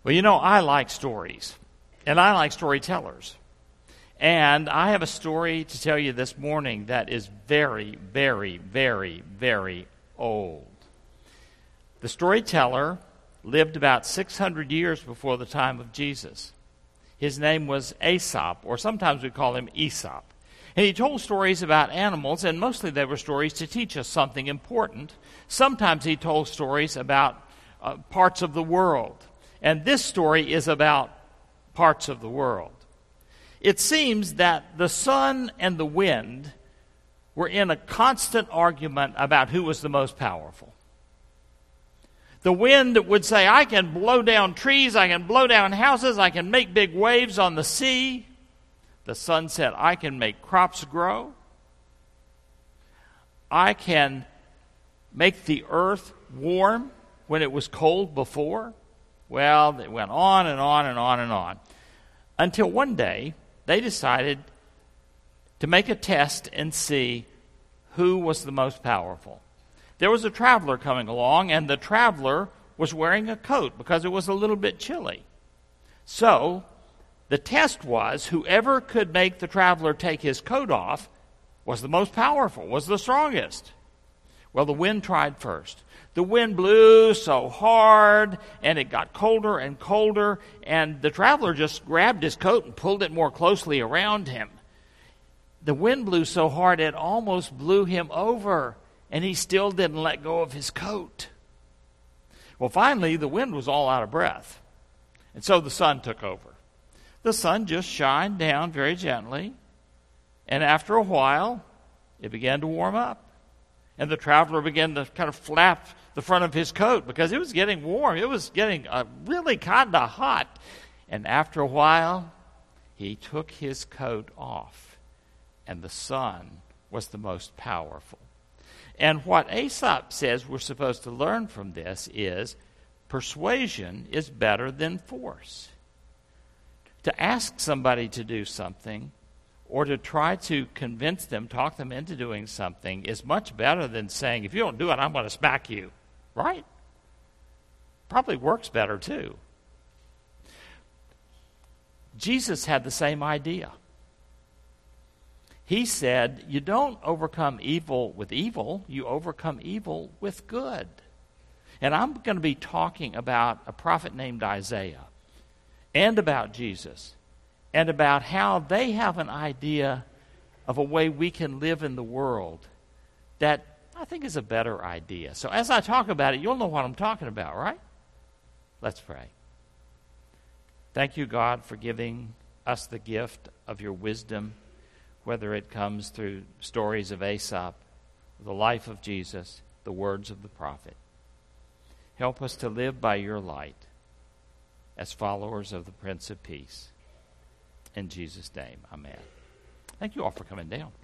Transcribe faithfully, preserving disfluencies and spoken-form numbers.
Well, you know, I like stories, and I like storytellers. And I have a story to tell you this morning that is very, very, very, very old. The storyteller lived about six hundred years before the time of Jesus. His name was Aesop, or sometimes we call him Aesop. And he told stories about animals, and mostly they were stories to teach us something important. Sometimes he told stories about uh, parts of the world. And this story is about parts of the world. It seems that the sun and the wind were in a constant argument about who was the most powerful. The wind would say, I can blow down trees, I can blow down houses, I can make big waves on the sea. The sun said, I can make crops grow. I can make the earth warm when it was cold before. Well, it went on and on and on and on. Until one day, they decided to make a test and see who was the most powerful. There was a traveler coming along, and the traveler was wearing a coat because it was a little bit chilly. So, the test was whoever could make the traveler take his coat off was the most powerful, was the strongest. Well, the wind tried first. The wind blew so hard, and it got colder and colder, and the traveler just grabbed his coat and pulled it more closely around him. The wind blew so hard it almost blew him over, and he still didn't let go of his coat. Well, finally, the wind was all out of breath, and so the sun took over. The sun just shined down very gently, and after a while, it began to warm up. And the traveler began to kind of flap the front of his coat because it was getting warm. It was getting uh, really kind of hot. And after a while, he took his coat off, and the sun was the most powerful. And what Aesop says we're supposed to learn from this is persuasion is better than force. To ask somebody to do something or to try to convince them, talk them into doing something is much better than saying, if you don't do it, I'm going to smack you. Right? Probably works better too. Jesus had the same idea. He said, you don't overcome evil with evil, you overcome evil with good. And I'm going to be talking about a prophet named Isaiah and about Jesus and about how they have an idea of a way we can live in the world that I think is a better idea. So as I talk about it, you'll know what I'm talking about, right? Let's pray. Thank you, God, for giving us the gift of your wisdom, whether it comes through stories of Aesop, the life of Jesus, the words of the prophet. Help us to live by your light as followers of the Prince of Peace. In Jesus' name, amen. Thank you all for coming down.